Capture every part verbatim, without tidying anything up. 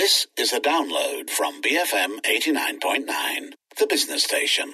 This is a download from B F M eighty-nine point nine, the business station.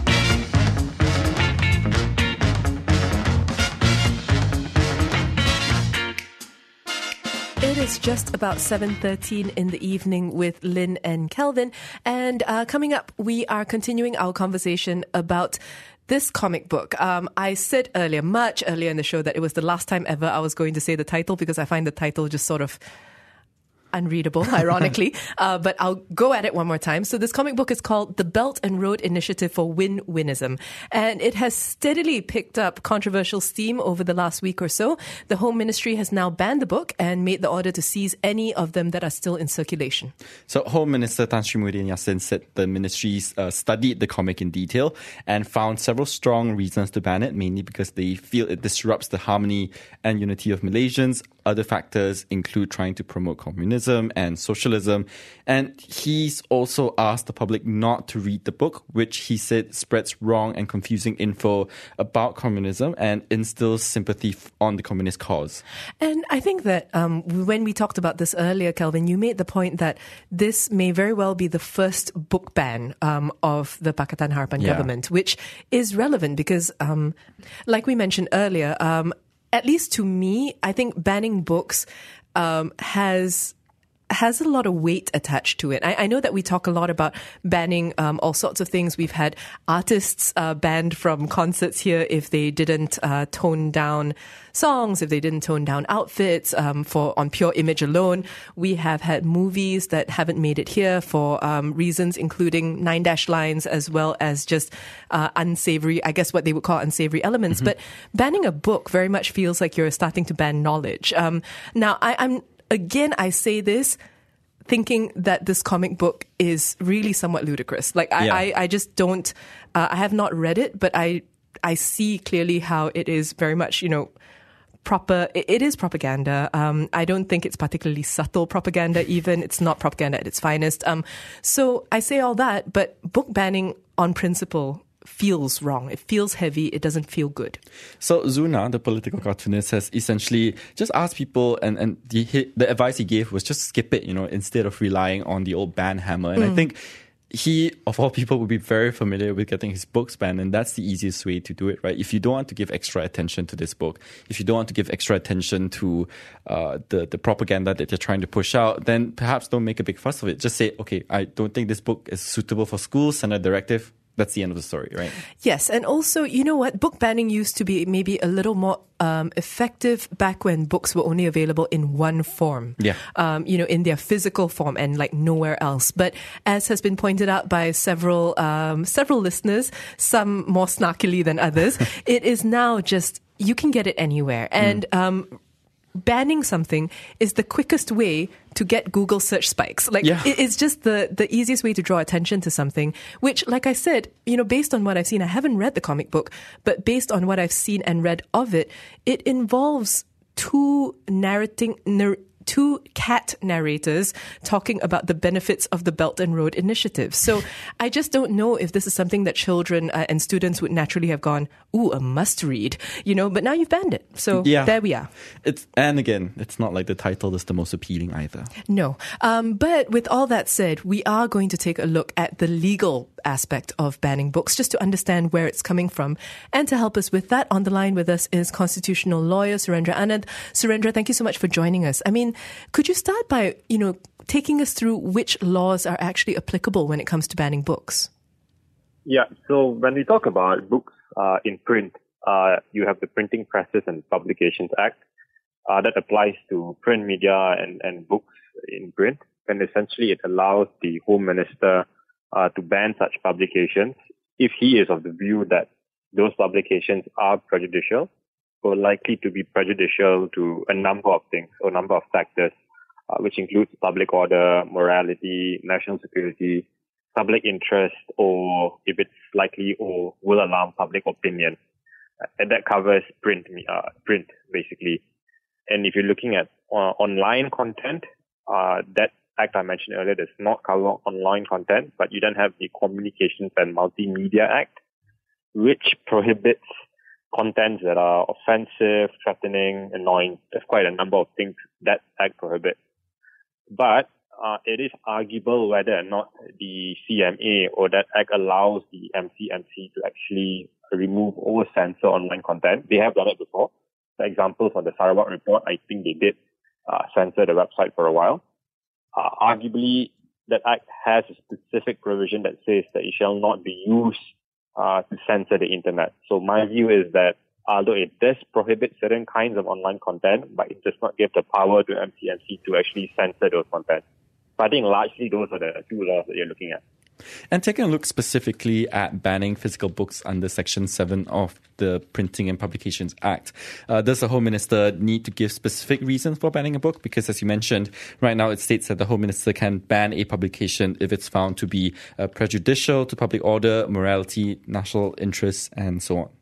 It is just about seven thirteen in the evening with Lynn and Kelvin. And uh, coming up, we are continuing our conversation about this comic book. Um, I said earlier, much earlier in the show, that it was the last time ever I was going to say the title because I find the title just sort of unreadable, ironically, uh, but I'll go at it one more time. So this comic book is called The Belt and Road Initiative for Win-Winism, and it has steadily picked up controversial steam over the last week or so. The Home Ministry has now banned the book and made the order to seize any of them that are still in circulation. So Home Minister Tan Sri Muhyiddin Yassin said the ministries uh, studied the comic in detail and found several strong reasons to ban it, mainly because they feel it disrupts the harmony and unity of Malaysians. Other factors include trying to promote communism and socialism. And he's also asked the public not to read the book, which he said spreads wrong and confusing info about communism and instills sympathy on the communist cause. And I think that um, when we talked about this earlier, Kelvin, you made the point that this may very well be the first book ban um, of the Pakatan Harapan Yeah. government, which is relevant because, um, like we mentioned earlier, um, at least to me, I think banning books um, has has a lot of weight attached to it. I, I know that we talk a lot about banning um, all sorts of things. We've had artists uh, banned from concerts here if they didn't uh, tone down songs, if they didn't tone down outfits um, for on pure image alone. We have had movies that haven't made it here for um, reasons including nine dash lines as well as just uh, unsavory, I guess what they would call unsavory elements. Mm-hmm. But banning a book very much feels like you're starting to ban knowledge. Um, now, I, I'm Again, I say this thinking that this comic book is really somewhat ludicrous. Like, I, Yeah. I, I just don't, uh, I have not read it, but I, I see clearly how it is very much, you know, proper, it, it is propaganda. Um, I don't think it's particularly subtle propaganda even. It's not propaganda at its finest. Um, so I say all that, but book banning on principle feels wrong. It feels heavy. It doesn't feel good. So Zuna, the political cartoonist, has essentially just asked people, and, and the, the advice he gave was just skip it, you know, instead of relying on the old ban hammer. And mm. I think he, of all people, would be very familiar with getting his books banned, and that's the easiest way to do it, right? If you don't want to give extra attention to this book, if you don't want to give extra attention to uh, the, the propaganda that you're trying to push out, then perhaps don't make a big fuss of it. Just say, okay, I don't think this book is suitable for schools, send a directive. That's the end of the story, right? Yes. And also, you know what? Book banning used to be maybe a little more um, effective back when books were only available in one form. Yeah. Um, you know, in their physical form and like nowhere else. But as has been pointed out by several, um, several listeners, some more snarkily than others, it is now just, you can get it anywhere. And, mm. um, banning something is the quickest way to get Google search spikes. Like, yeah. it's just the, the easiest way to draw attention to something, which, like I said, you know, based on what I've seen, I haven't read the comic book, but based on what I've seen and read of it, it involves two narrating, nar- two cat narrators talking about the benefits of the Belt and Road Initiative. So I just don't know if this is something that children uh, and students would naturally have gone, ooh, a must read, you know, but now you've banned it. So yeah. There we are. It's, and again, it's not like the title is the most appealing either. No. Um, but with all that said, we are going to take a look at the legal aspect of banning books just to understand where it's coming from. And to help us with that, on the line with us is constitutional lawyer Surendra Anand. Surendra, thank you so much for joining us. I mean, could you start by, you know, taking us through which laws are actually applicable when it comes to banning books? Yeah, so when we talk about books uh, in print, uh, you have the Printing Presses and Publications Act uh, that applies to print media and, and books in print. And essentially it allows the Home Minister uh, to ban such publications if he is of the view that those publications are prejudicial or likely to be prejudicial to a number of things or a number of factors, uh, which includes public order, morality, national security, public interest, or if it's likely or will alarm public opinion. And that covers print, uh, print basically. And if you're looking at uh, online content, uh, that act I mentioned earlier does not cover online content, but you then have the Communications and Multimedia Act, which prohibits contents that are offensive, threatening, annoying. There's quite a number of things that act prohibits. But uh, it is arguable whether or not the C M A or that act allows the M C M C to actually remove or censor online content. They have done it before. For example, for the Sarawak report, I think they did uh, censor the website for a while. Uh, arguably, that act has a specific provision that says that it shall not be used uh, to censor the internet. So my view is that although it does prohibit certain kinds of online content, but it does not give the power to M C M C to actually censor those content. So I think largely those are the two laws that you're looking at. And taking a look specifically at banning physical books under Section seven of the Printing and Publications Act, uh, does the Home Minister need to give specific reasons for banning a book? Because as you mentioned, right now it states that the Home Minister can ban a publication if it's found to be uh, prejudicial to public order, morality, national interests, and so on.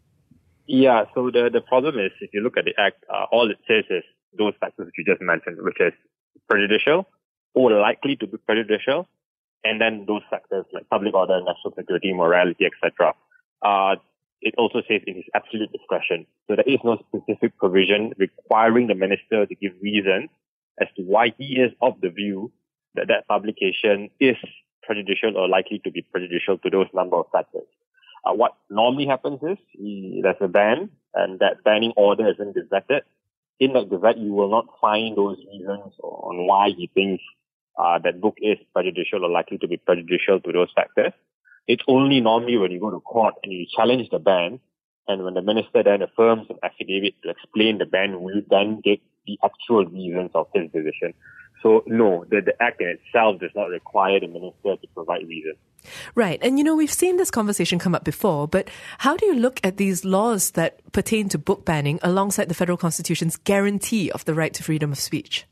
Yeah, so the, the problem is, if you look at the Act, uh, all it says is those factors that you just mentioned, which is prejudicial or likely to be prejudicial, and then those factors like public order, national security, morality, et cetera. Uh, it also says in his absolute discretion. So there is no specific provision requiring the minister to give reasons as to why he is of the view that that publication is prejudicial or likely to be prejudicial to those number of factors. Uh, what normally happens is he, there's a ban, and that banning order isn't gazetted. In that gazette, you will not find those reasons on why he thinks Uh, that book is prejudicial or likely to be prejudicial to those factors. It's only normally when you go to court and you challenge the ban, and when the minister then affirms an affidavit to explain the ban, will you then get the actual reasons of his decision. So no, the, the act in itself does not require the minister to provide reasons. Right. And you know, we've seen this conversation come up before, but how do you look at these laws that pertain to book banning alongside the Federal Constitution's guarantee of the right to freedom of speech?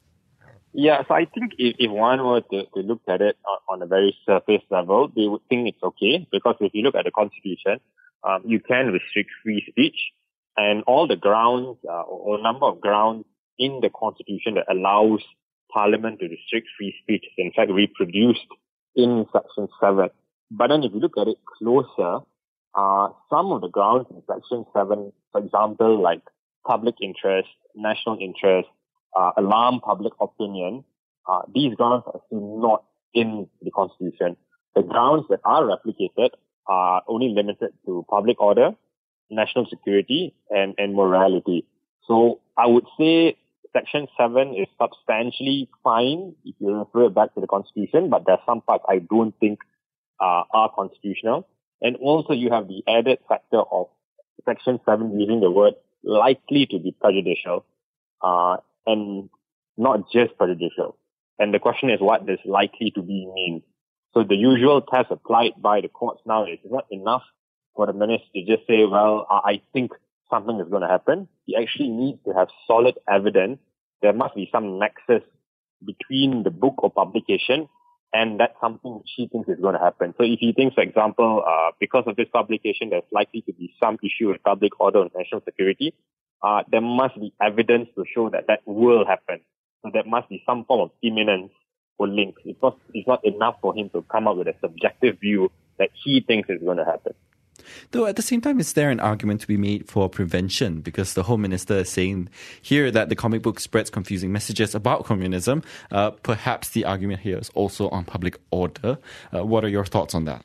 Yeah, so I think if, if one were to, to look at it on, on a very surface level, they would think it's okay, because if you look at the Constitution, um, you can restrict free speech, and all the grounds uh, or, or number of grounds in the Constitution that allows Parliament to restrict free speech is in fact reproduced in Section seven. But then if you look at it closer, uh, some of the grounds in Section seven, for example, like public interest, national interest, Uh, alarm public opinion, uh, these grounds are still not in the Constitution. The grounds that are replicated are only limited to public order, national security, and, and morality. So I would say Section seven is substantially fine if you refer it back to the Constitution, but there are some parts I don't think uh, are constitutional. And also you have the added factor of Section seven using the word likely to be prejudicial. Uh, and not just prejudicial. And the question is, what does likely to be mean? So the usual test applied by the courts now is it's not enough for the minister to just say, well, I think something is going to happen. He actually needs to have solid evidence. There must be some nexus between the book or publication and that's something which he thinks is going to happen. So if he thinks, for example, uh, because of this publication, there's likely to be some issue with public order and national security, Uh, there must be evidence to show that that will happen. So there must be some form of imminence or link. It's not, it's not enough for him to come up with a subjective view that he thinks is going to happen. Though at the same time, is there an argument to be made for prevention? Because the Home Minister is saying here that the comic book spreads confusing messages about communism. Uh, perhaps the argument here is also on public order. Uh, what are your thoughts on that?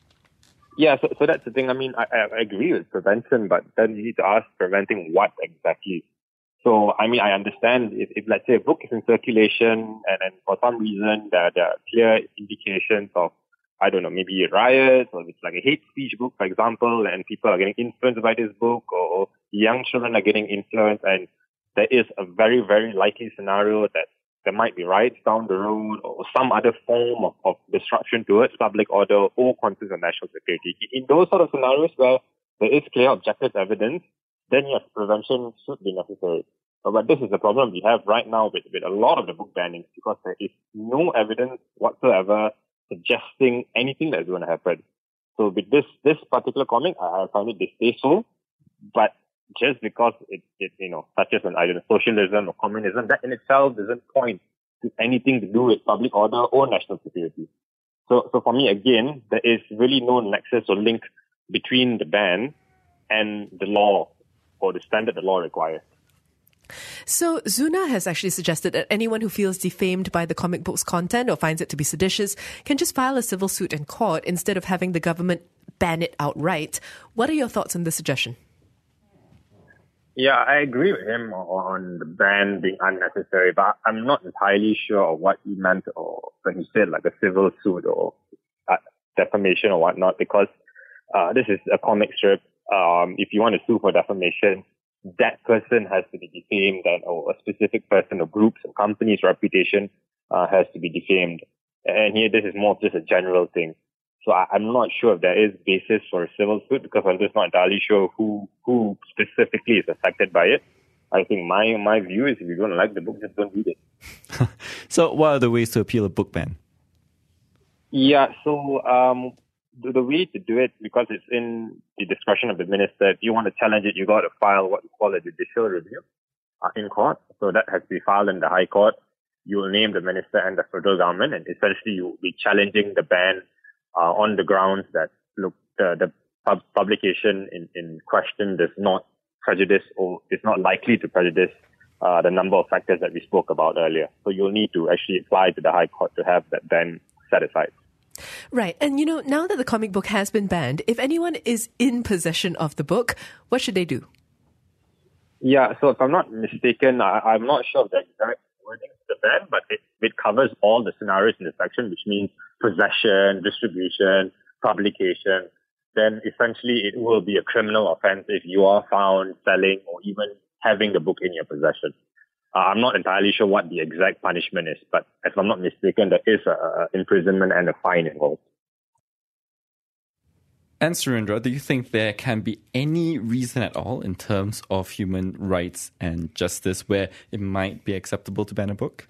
Yeah, so, so that's the thing. I mean, I, I agree with prevention, but then you need to ask preventing what exactly. So, I mean, I understand if, if let's say, a book is in circulation and, and for some reason there, there are clear indications of, I don't know, maybe riots, or it's like a hate speech book, for example, and people are getting influenced by this book, or young children are getting influenced, and there is a very, very likely scenario that there might be riots down the road or some other form of, of disruption towards public order or concerns of national security. In those sort of scenarios where there is clear objective evidence, then yes, prevention should be necessary. But this is the problem we have right now with, with a lot of the book bannings, because there is no evidence whatsoever suggesting anything that is going to happen. So with this this particular comic, I, I found it distasteful, but just because it, it you know, touches on either socialism or communism, that in itself doesn't point to anything to do with public order or national security. So, so for me, again, there is really no nexus or link between the ban and the law or the standard the law requires. So Zuna has actually suggested that anyone who feels defamed by the comic book's content or finds it to be seditious can just file a civil suit in court instead of having the government ban it outright. What are your thoughts on this suggestion? Yeah, I agree with him on the ban being unnecessary, but I'm not entirely sure of what he meant or when he said like a civil suit or uh, defamation or whatnot, because uh, this is a comic strip. Um, if you want to sue for defamation, that person has to be defamed, and or a specific person or groups or company's reputation uh, has to be defamed. And here, this is more of just a general thing. So I, I'm not sure if there is basis for a civil suit, because I'm just not entirely sure who who specifically is affected by it. I think my my view is, if you don't like the book, just don't read it. So what are the ways to appeal a book ban? Yeah, so um, the, the way to do it, because it's in the discretion of the minister, if you want to challenge it, you got to file what we call a judicial review uh, in court. So that has to be filed in the High Court. You will name the minister and the federal government, and essentially you will be challenging the ban uh, on the grounds that, look, the, the pub- publication in, in question does not prejudice or is not likely to prejudice uh, the number of factors that we spoke about earlier. So you'll need to actually apply to the High Court to have that ban set aside. Right. And, you know, now that the comic book has been banned, if anyone is in possession of the book, what should they do? Yeah, so if I'm not mistaken, I, I'm not sure of the exact wording of the ban, but it, it covers all the scenarios in the section, which means possession, distribution, publication. Then essentially it will be a criminal offense if you are found selling or even having the book in your possession. Uh, I'm not entirely sure what the exact punishment is, but if I'm not mistaken, there is a, a imprisonment and a fine involved. And Surendra, do you think there can be any reason at all in terms of human rights and justice where it might be acceptable to ban a book?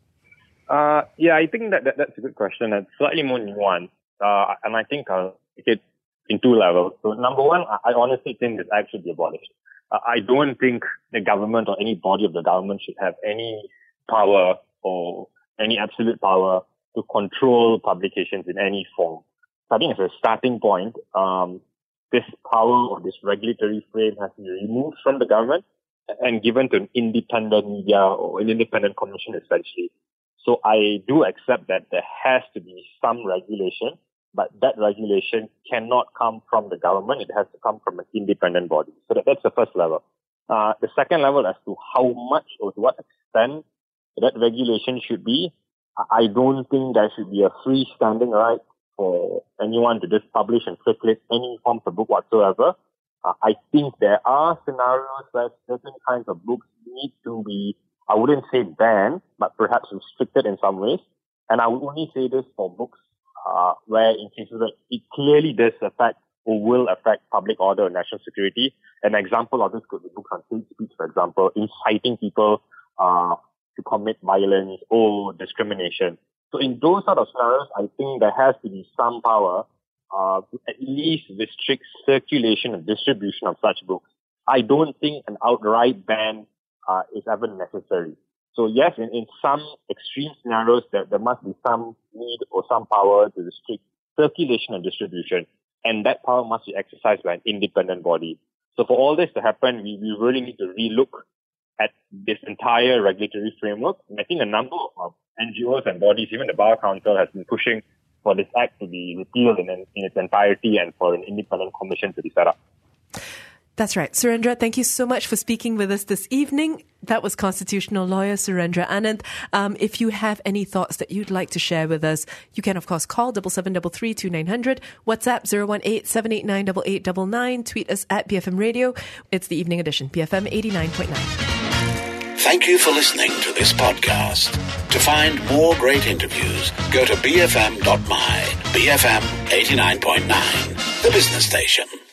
Uh, yeah, I think that, that that's a good question. It's slightly more nuanced, uh, and I think I'll take it in two levels. So number one, I, I honestly think this act should be abolished. Uh, I don't think the government or any body of the government should have any power or any absolute power to control publications in any form. So I think as a starting point, um, this power or this regulatory frame has to be removed from the government and given to an independent media or an independent commission, essentially. So I do accept that there has to be some regulation, but that regulation cannot come from the government. It has to come from an independent body. So that, that's the first level. Uh, the second level, as to how much or to what extent that regulation should be, I don't think there should be a freestanding right for anyone to just publish and circulate any forms of book whatsoever. Uh, I think there are scenarios where certain kinds of books need to be, I wouldn't say banned, but perhaps restricted in some ways. And I would only say this for books uh, where in cases that it clearly does affect or will affect public order or national security. An example of this could be books on hate speech, for example, inciting people uh, to commit violence or discrimination. So in those sort of scenarios, I think there has to be some power uh, to at least restrict circulation and distribution of such books. I don't think an outright ban uh, is ever necessary. So yes, in, in some extreme scenarios, there, there must be some need or some power to restrict circulation and distribution, and that power must be exercised by an independent body. So for all this to happen, we, we really need to relook at this entire regulatory framework. And I think a number of N G Os and bodies, even the Bar Council, has been pushing for this act to be repealed in, in its entirety and for an independent commission to be set up. That's right. Surendra, thank you so much for speaking with us this evening. That was constitutional lawyer Surendra Ananth. Um, if you have any thoughts that you'd like to share with us, you can, of course, call seven seven three three two nine zero zero, WhatsApp zero one eight seven eight nine eight eight nine nine, tweet us at B F M Radio. It's the evening edition, B F M eighty-nine point nine. Thank you for listening to this podcast. To find more great interviews, go to b f m dot my, B F M eighty-nine point nine, the business station.